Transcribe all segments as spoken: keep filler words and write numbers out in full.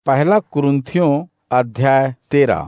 पहला कुरिन्थियों अध्याय तेरह।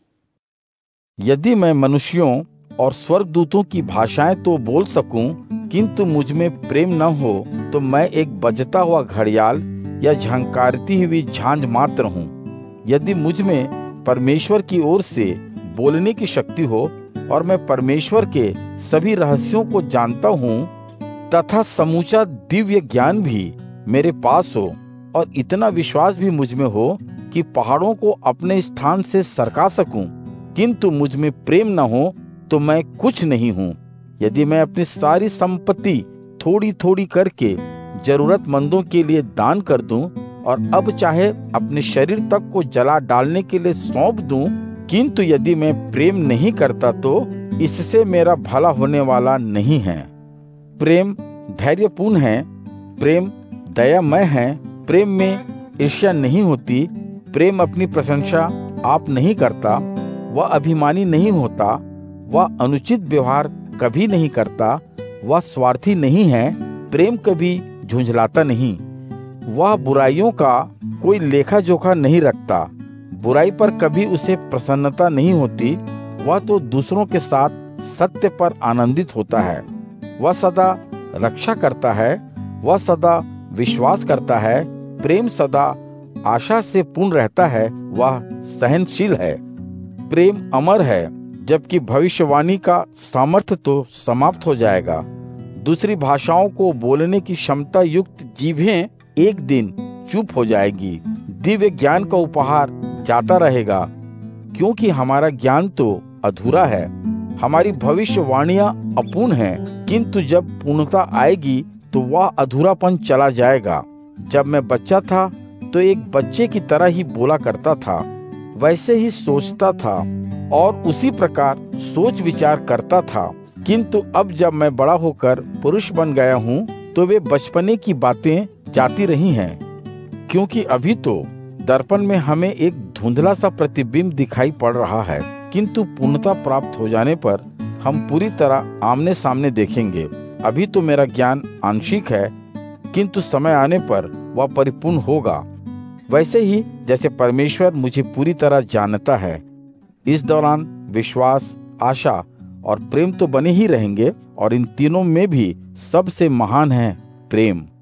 यदि मैं मनुष्यों और स्वर्गदूतों की भाषाएं तो बोल सकूं, किंतु मुझ में प्रेम न हो तो मैं एक बजता हुआ घड़ियाल या झंकारती हुई झांझ मात्र हूँ। यदि मुझ में परमेश्वर की ओर से बोलने की शक्ति हो और मैं परमेश्वर के सभी रहस्यों को जानता हूँ तथा समूचा दिव्य ज्ञान भी मेरे पास हो और इतना विश्वास भी मुझ में हो कि पहाड़ों को अपने स्थान से सरका सकूं, किंतु मुझ में प्रेम न हो तो मैं कुछ नहीं हूं। यदि मैं अपनी सारी संपत्ति थोड़ी थोड़ी करके जरूरतमंदों के लिए दान कर दूं और अब चाहे अपने शरीर तक को जला डालने के लिए सौंप दूं, किंतु यदि मैं प्रेम नहीं करता तो इससे मेरा भला होने वाला नहीं है। प्रेम धैर्यपूर्ण है, प्रेम दयामय है, प्रेम में ईर्ष्या नहीं होती, प्रेम अपनी प्रशंसा आप नहीं करता, वह अभिमानी नहीं होता, वह अनुचित व्यवहार कभी नहीं करता, वह स्वार्थी नहीं है, प्रेम कभी झुंझलाता नहीं, वह बुराइयों का कोई लेखा जोखा नहीं रखता, बुराई पर कभी उसे प्रसन्नता नहीं होती, वह तो दूसरों के साथ सत्य पर आनंदित होता है, वह सदा रक्षा करता है, वह सदा विश्वास करता है, प्रेम सदा आशा से पूर्ण रहता है, वह सहनशील है। प्रेम अमर है, जबकि भविष्यवाणी का सामर्थ्य तो समाप्त हो जाएगा। दूसरी भाषाओं को बोलने की क्षमता युक्त जीभें एक दिन चुप हो जाएगी। दिव्य ज्ञान का उपहार जाता रहेगा, क्योंकि हमारा ज्ञान तो अधूरा है। हमारी भविष्यवाणियां अपूर्ण हैं, किंतु जब पूर्णता आएगी तो वह अधूरापन चला जाएगा। जब मैं बच्चा था तो एक बच्चे की तरह ही बोला करता था, वैसे ही सोचता था और उसी प्रकार सोच विचार करता था, किंतु अब जब मैं बड़ा होकर पुरुष बन गया हूँ तो वे बचपने की बातें जाती रही हैं। क्योंकि अभी तो दर्पण में हमें एक धुंधला सा प्रतिबिंब दिखाई पड़ रहा है, किंतु पूर्णता प्राप्त हो जाने पर हम पूरी तरह आमने सामने देखेंगे। अभी तो मेरा ज्ञान आंशिक है, किंतु समय आने पर वह परिपूर्ण होगा, वैसे ही जैसे परमेश्वर मुझे पूरी तरह जानता है। इस दौरान विश्वास, आशा और प्रेम तो बने ही रहेंगे, और इन तीनों में भी सबसे महान है प्रेम।